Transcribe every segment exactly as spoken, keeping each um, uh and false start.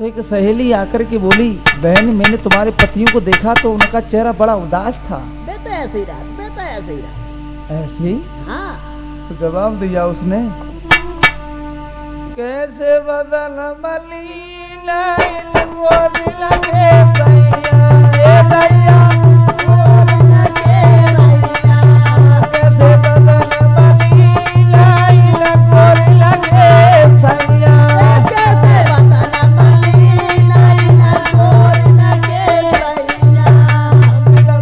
तो एक सहेली आकर के बोली, बहन मैंने तुम्हारे पतियों को देखा तो उनका चेहरा बड़ा उदास था। बेटा ऐसे ही रहा, बेटा ऐसे ही रहा। ऐसे ही? हाँ। तो जवाब दिया उसने, कैसे बदन मलीना गोरी लगे सैया, ए दैया गोरी लगे सैया, कैसे बदन मलीना गोरी लगे सैया, कैसे बदन मलीना गोरी लगे सैया, दिल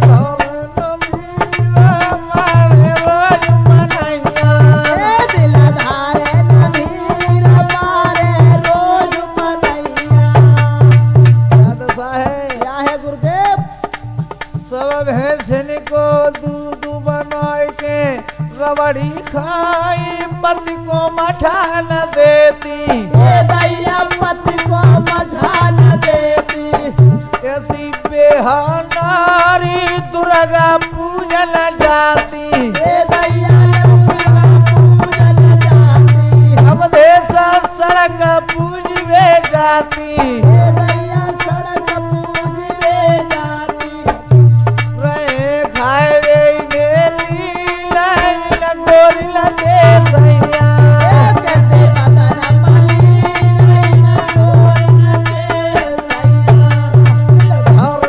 धार नबीर मारे रोज मनैया। ए दिल धारे नबीर मारे रोज मनैया। क्या दशा है? क्या है गुरुदेव? सब भैंसन को दूध बनाए के रबड़ी खाई, पति को मठा न देती, ए दैया पति को मठा न देती, ऐसी बेहानारी दुर्गा पूजन जाती, ए दैया दुर्गा पूजन जाती, अब देश सड़क पूजवे जाती, ए दैया सड़क पूजवे जाती, रहे खाए वे गेली लाइन गोरी लगे सैया, ए कैसे बदन मलीना गोरी लगे सैया,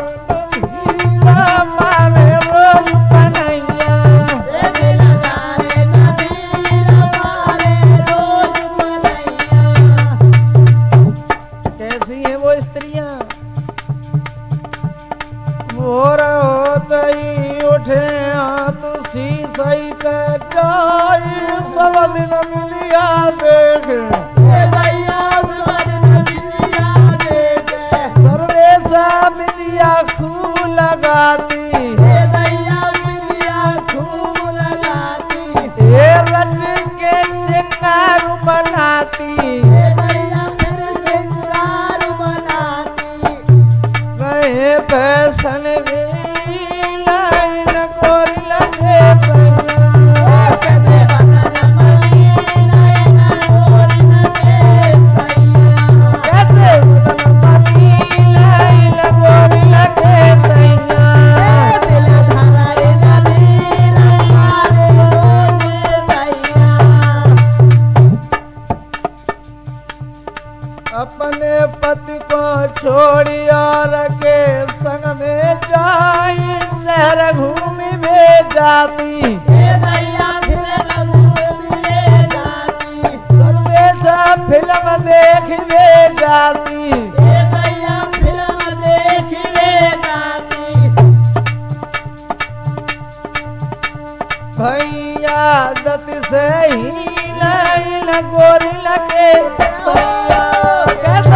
हीरा मारे रोज कन्हैया, ए दिल धारे नबीर मारे रोज मनैया। कैसी है वो स्त्रियां? भोर होते ही उठे हाथ शीशई पे जाई, सब दिन मिलिया देख, ए दैया सुन मिलिया देखे, सर्वेशा मिलिया खूब लगाती, ए दैया मिलिया खूब लगाती, ये रच के सिंगार बनाती, ए दैया फिर सिंगार बनाती, गए फैशन लाइन गोरी लगे सैया, कैसे बदन मलीना गोरी लगे सैया, कैसे बदन मलीना गोरी लगे सैया, ए दिल धारे नबीर मारे रोज सैया, अपने पति को छोड़ी और के संग में जाई, शहर घूमी में जाती, ए दैया फिर मिले जाती, सर्वेशा फिल्म देखने जाती, ए दैया फिल्म देखने जाती, भैया दत से ही लाइन गोरी लगे सैया, कैसे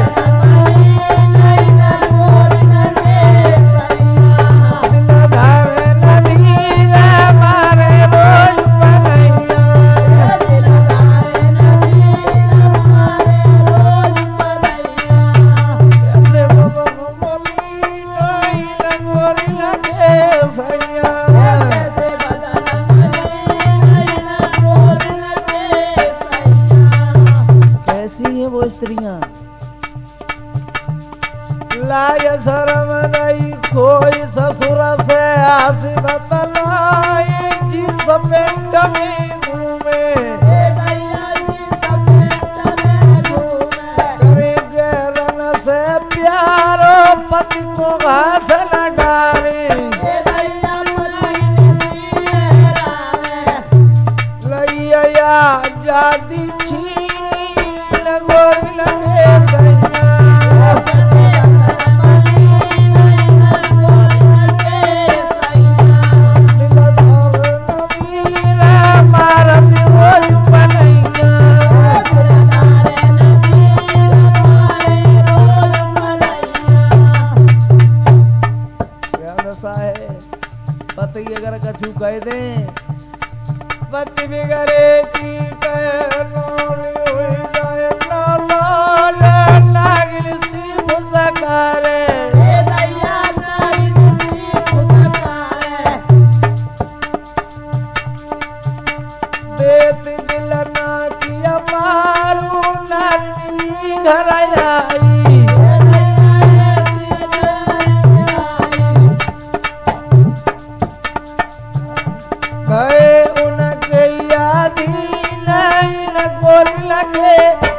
मलीना गोरी लगे सैया, दिल धारे नदीरा मारे रोज बनैया, ए दिल धारे नबीर मारे रोज मनैया, कैसे बदन मलीना गोरी लगे सैया, कैसे बदन मलीना गोरी लगे सैया। कैसी है वो स्त्रियां? लाज शरम नहीं कोई ससुर से आस बतलाई, जिस पेट में घूमे ए दैया जी सपेट में घूमे, करे जरन से प्यारो पति को घास न डाले, ए दैया मलीनी सिहरावे, लैया जादी छीनी न गोरी लगे सैया, कैसे बदन मलीना गोरी लगे सैया, दिल धार नबीरा मारत गोरी बनैया, ए दिल धारे नबीर मारे रोज मनैया। क्या दशा है? पति अगर कछु कह दे, पति बिगड़े की कह नौली हुई जाए, नौलाल नागिन सी मुस्कारे, ए दैया नागिन सी मुस्कारे, देत दिल ना किया मारू, नार मिली घर आई, गोरी लगे